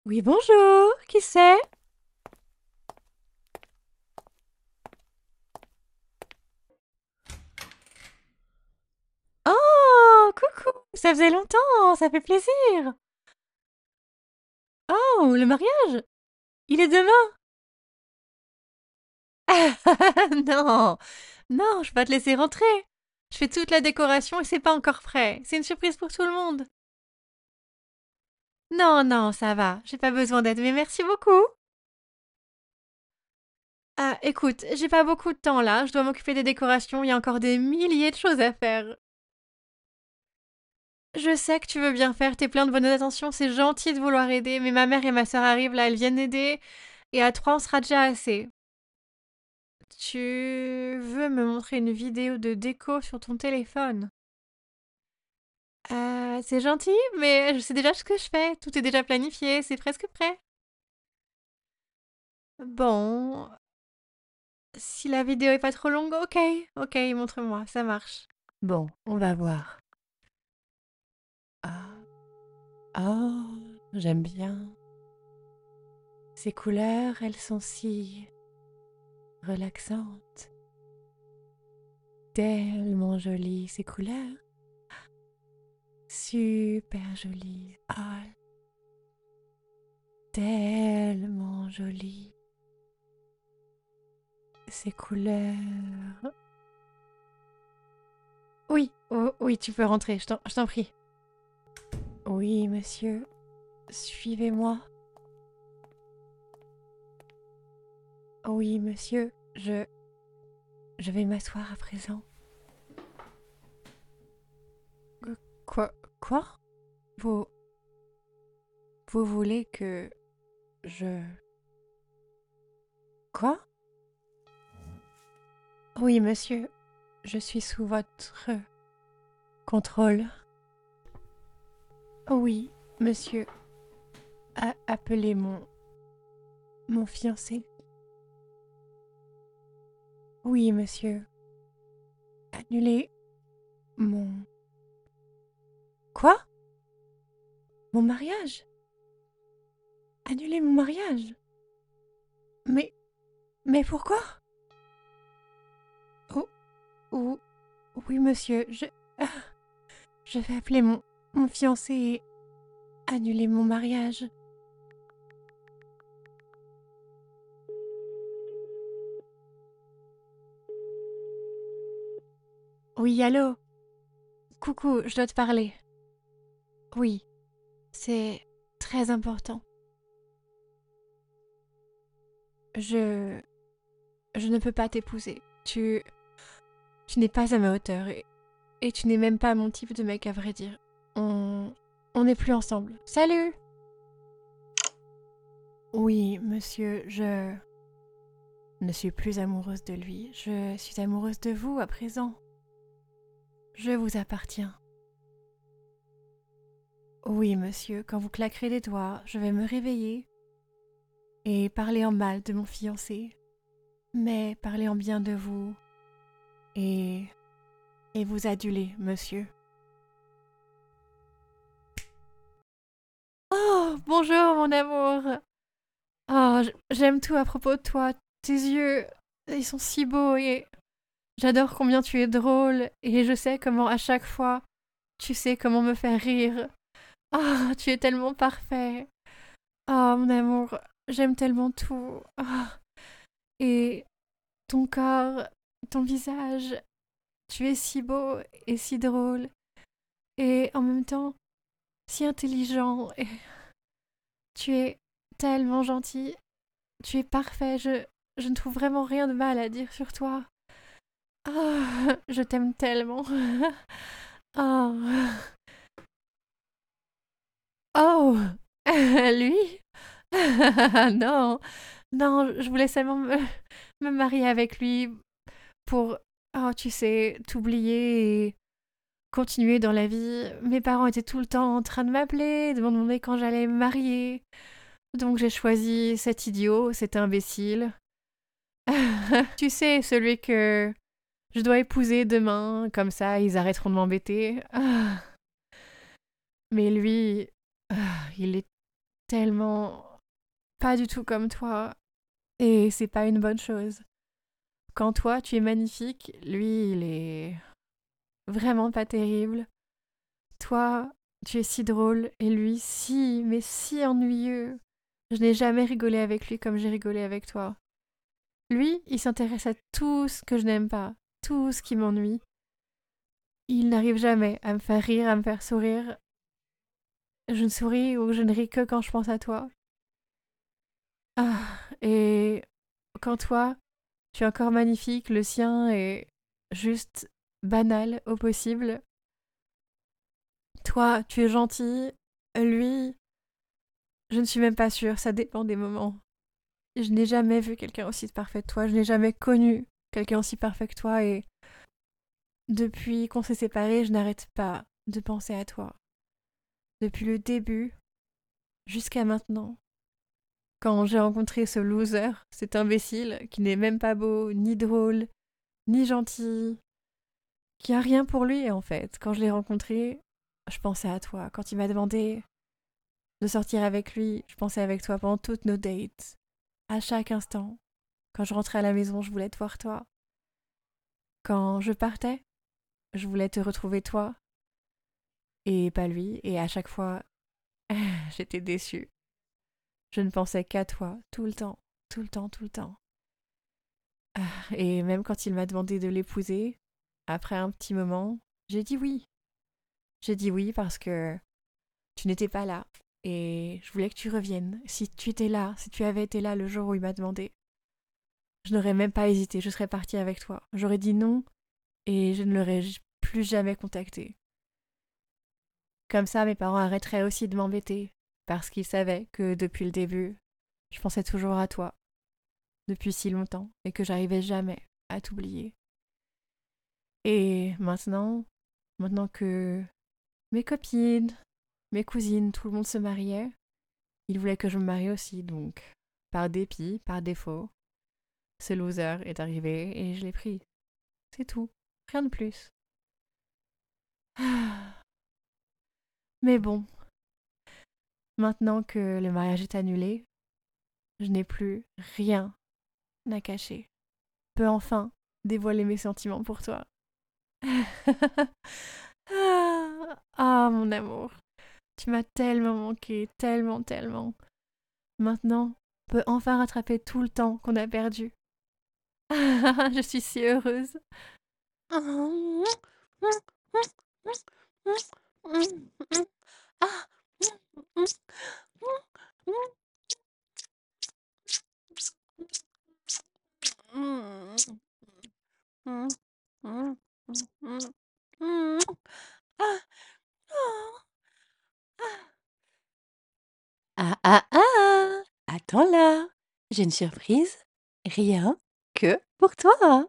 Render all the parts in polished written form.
Oui, bonjour, qui c'est? Oh, coucou, ça faisait longtemps, ça fait plaisir. Oh, le mariage, il est demain. Non, non, je vais pas te laisser rentrer. Je fais toute la décoration et c'est pas encore prêt. C'est une surprise pour tout le monde. Non, non, ça va, j'ai pas besoin d'aide, mais merci beaucoup. Ah, écoute, j'ai pas beaucoup de temps là, je dois m'occuper des décorations, il y a encore des milliers de choses à faire. Je sais que tu veux bien faire, t'es plein de bonnes intentions, c'est gentil de vouloir aider, mais ma mère et ma sœur arrivent là, elles viennent aider, et à trois on sera déjà assez. Tu veux me montrer une vidéo de déco sur ton téléphone? C'est gentil, mais je sais déjà ce que je fais, tout est déjà planifié, c'est presque prêt. Bon, si la vidéo est pas trop longue, ok, ok, montre-moi, ça marche. Bon, on va voir. Ah, oh, j'aime bien. Ces couleurs, elles sont si relaxantes. Tellement jolies ces couleurs. Super jolies. Ah, tellement jolies ces couleurs. Oui, oh, oui, tu peux rentrer, je t'en prie. Oui, monsieur, suivez-moi. Oui, monsieur, je vais m'asseoir à présent. Quoi? Quoi? Vous, vous voulez que je... Quoi? Oui, monsieur, je suis sous votre contrôle. Oui, monsieur, appelez mon fiancé. Oui, monsieur, annulez mon... Quoi? Mon mariage? Annulez mon mariage? Mais, mais pourquoi? Oh, oh, oui, monsieur, ah, je vais appeler mon fiancé et annuler mon mariage. Oui, allô? Coucou, je dois te parler. Oui, c'est très important. Je, je ne peux pas t'épouser. Tu n'es pas à ma hauteur et tu n'es même pas mon type de mec, à vrai dire. On, on n'est plus ensemble. Salut! Oui, monsieur, je ne suis plus amoureuse de lui. Je suis amoureuse de vous à présent. Je vous appartiens. Oui, monsieur, quand vous claquerez des doigts, je vais me réveiller et parler en mal de mon fiancé, mais parler en bien de vous et, et vous aduler, monsieur. Oh, bonjour, mon amour! Oh, j'aime tout à propos de toi. Tes yeux, ils sont si beaux et j'adore combien tu es drôle et je sais comment à chaque fois tu sais comment me faire rire. Ah, tu es tellement parfait. Ah, mon amour, j'aime tellement tout. Ah, et ton corps, ton visage, tu es si beau et si drôle et en même temps si intelligent et tu es tellement gentil. Tu es parfait. Je ne trouve vraiment rien de mal à dire sur toi. Ah, je t'aime tellement. Oh, oh, lui? Non, non, je voulais seulement me marier avec lui pour, oh, tu sais, t'oublier et continuer dans la vie. Mes parents étaient tout le temps en train de m'appeler, de me demander quand j'allais me marier. Donc j'ai choisi cet idiot, cet imbécile. Tu sais, celui que je dois épouser demain, comme ça ils arrêteront de m'embêter. Ah, mais lui, il est tellement pas du tout comme toi. Et c'est pas une bonne chose. Quand toi, tu es magnifique, lui, il est vraiment pas terrible. Toi, tu es si drôle et lui, si, mais si ennuyeux. Je n'ai jamais rigolé avec lui comme j'ai rigolé avec toi. Lui, il s'intéresse à tout ce que je n'aime pas, tout ce qui m'ennuie. Il n'arrive jamais à me faire rire, à me faire sourire. Je ne souris ou je ne ris que quand je pense à toi. Ah, et quand toi, tu es encore magnifique, le sien est juste banal au possible. Toi, tu es gentil, lui, je ne suis même pas sûre, ça dépend des moments. Je n'ai jamais vu quelqu'un aussi parfait que toi, je n'ai jamais connu quelqu'un aussi parfait que toi et depuis qu'on s'est séparés, je n'arrête pas de penser à toi. Depuis le début jusqu'à maintenant. Quand j'ai rencontré ce loser, cet imbécile qui n'est même pas beau, ni drôle, ni gentil, qui a rien pour lui en fait. Quand je l'ai rencontré, je pensais à toi. Quand il m'a demandé de sortir avec lui, je pensais avec toi pendant toutes nos dates. À chaque instant. Quand je rentrais à la maison, je voulais te voir toi. Quand je partais, je voulais te retrouver toi et pas lui. Et à chaque fois, j'étais déçue. Je ne pensais qu'à toi tout le temps, tout le temps, tout le temps. Et même quand il m'a demandé de l'épouser, après un petit moment, j'ai dit oui. J'ai dit oui parce que tu n'étais pas là et je voulais que tu reviennes. Si tu étais là, si tu avais été là le jour où il m'a demandé, je n'aurais même pas hésité, je serais partie avec toi. J'aurais dit non et je ne l'aurais plus jamais contacté. Comme ça, mes parents arrêteraient aussi de m'embêter parce qu'ils savaient que depuis le début, je pensais toujours à toi, depuis si longtemps, et que j'arrivais jamais à t'oublier. Et maintenant que mes copines, mes cousines, tout le monde se mariait, ils voulaient que je me marie aussi, donc par dépit, par défaut, ce loser est arrivé et je l'ai pris. C'est tout, rien de plus. Ah. Mais bon, maintenant que le mariage est annulé, je n'ai plus rien à cacher. Je peux enfin dévoiler mes sentiments pour toi. Ah, mon amour, tu m'as tellement manqué, tellement, tellement. Maintenant, on peut enfin rattraper tout le temps qu'on a perdu. Je suis si heureuse. Ah ah ah! Attends là, j'ai une surprise, rien que pour toi.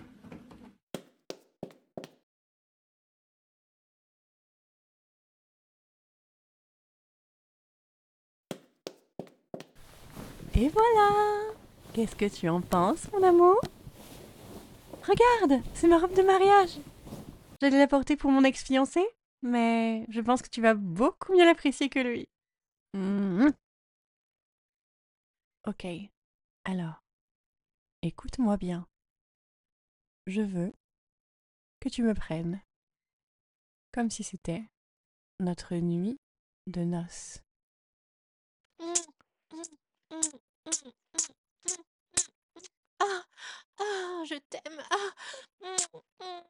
Et voilà! Qu'est-ce que tu en penses, mon amour? Regarde, c'est ma robe de mariage. J'allais la porter pour mon ex-fiancé, mais je pense que tu vas beaucoup mieux l'apprécier que lui. Mhm. Ok, alors, écoute-moi bien. Je veux que tu me prennes comme si c'était notre nuit de noces. Ah, ah, je t'aime. Ah,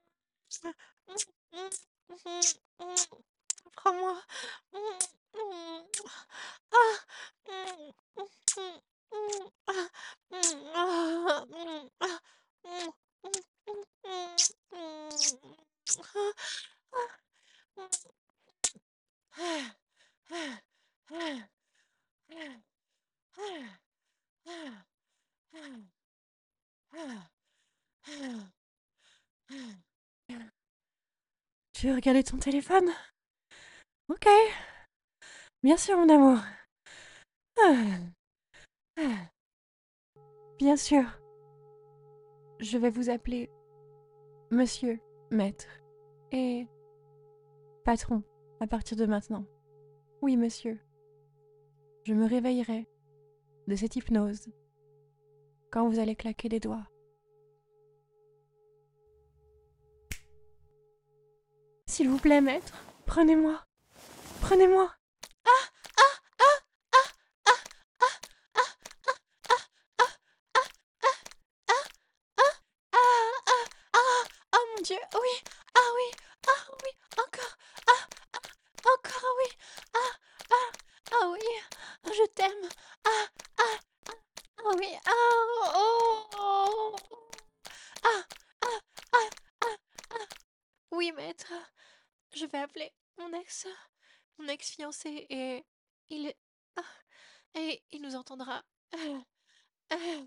prends-moi. Ah, tu veux regarder ton téléphone? Ok, bien sûr, mon amour. Ah, ah, bien sûr. Je vais vous appeler monsieur, maître et patron à partir de maintenant. Oui, monsieur. je me réveillerai de cette hypnose quand vous allez claquer des doigts. S'il vous plaît, maître, prenez-moi. Prenez-moi. Oh mon Dieu, oui, ah oui, ah oui, encore, encore oui, oui, je t'aime, oui, ah, ah, ah, ah, oui, maître, je vais appeler mon ex-fiancé et il, ah, et il nous entendra. Ah, ah,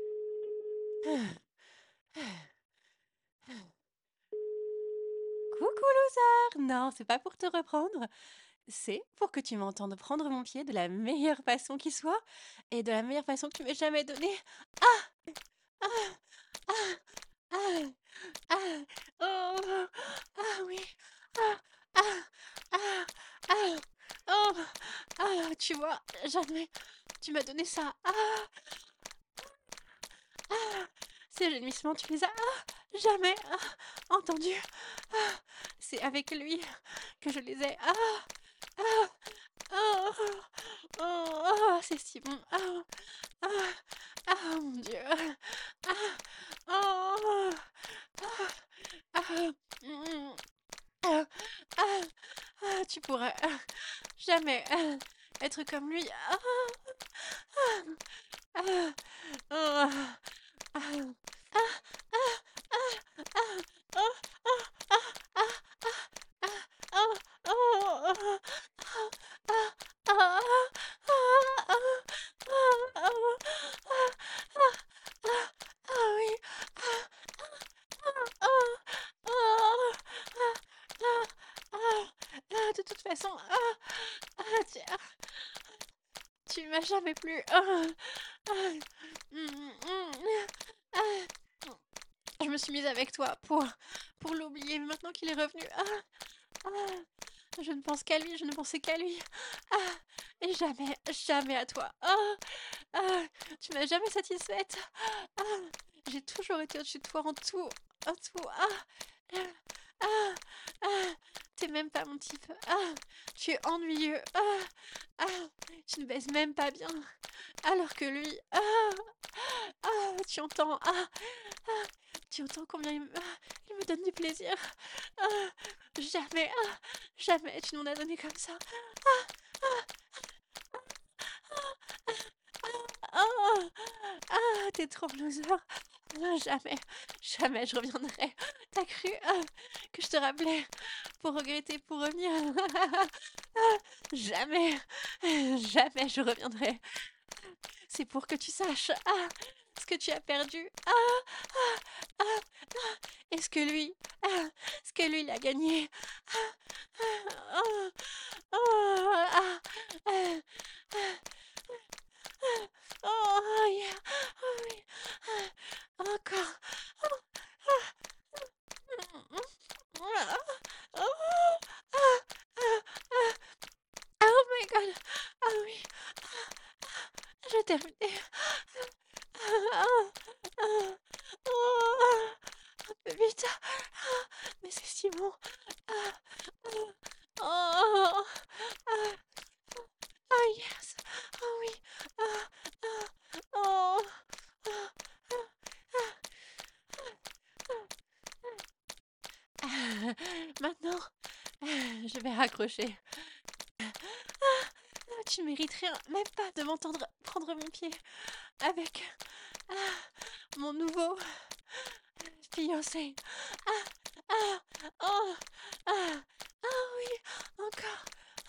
Coucou loser. Non, c'est pas pour te reprendre. C'est pour que tu m'entendes prendre mon pied de la meilleure façon qui soit et de la meilleure façon que tu m'aies jamais donnée. ah, ah, ah, ah, oh, ah oui, ah, ah, ah, ah, oh, tu vois, jamais, tu m'as donné ça, ces gémissements, tu les as jamais entendus, c'est avec lui que je les ai, ah, oh, c'est si bon, mon Dieu, oh, mm, ah, ah, tu pourras jamais être comme lui, ah, oh, ah, ah, ah, oh, oh, ah, ah, ah, oh, oh, oh, ah, ah, oui, oh, de toute façon, tu m'as jamais plu. Je me suis mise avec toi pour l'oublier, mais maintenant qu'il est revenu, je ne pense qu'à lui, je ne pensais qu'à lui. Et jamais, jamais à toi. Tu m'as jamais satisfaite. J'ai toujours été au-dessus de toi en tout, en tout. T'es même pas mon type. Tu es ennuyeux. Tu ne baises même pas bien. Alors que lui, tu entends, tu entends combien il me donne du plaisir. Jamais, jamais tu n'en as donné comme ça. T'es trop loser. Jamais, jamais je reviendrai. T'as cru que je te rappelais pour regretter, pour revenir. Jamais, jamais je reviendrai. C'est pour que tu saches ce que tu as perdu. Est-ce que lui, ce que lui il a gagné. Oh yeah, oh oui, encore. Oh my god, ah oui, j'ai terminé. Un peu vite, mais c'est si bon. Oh, yes, oh oui, oh, maintenant, je vais raccrocher. Tu mériterais même pas de m'entendre prendre mon pied avec mon nouveau fiancé. Oh, oui, encore.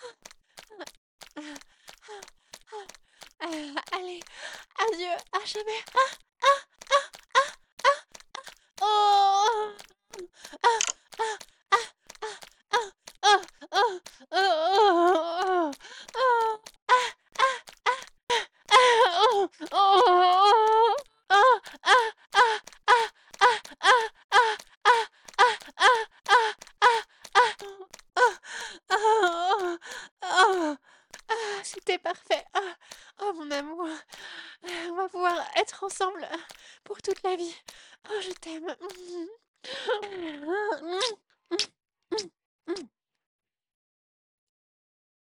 Allez, adieu, à jamais. Oh, oh, oh, oh, oh, oh, oh, oh, c'était parfait. Ah, oh, mon amour. On va pouvoir être ensemble pour toute la vie. Oh, je t'aime.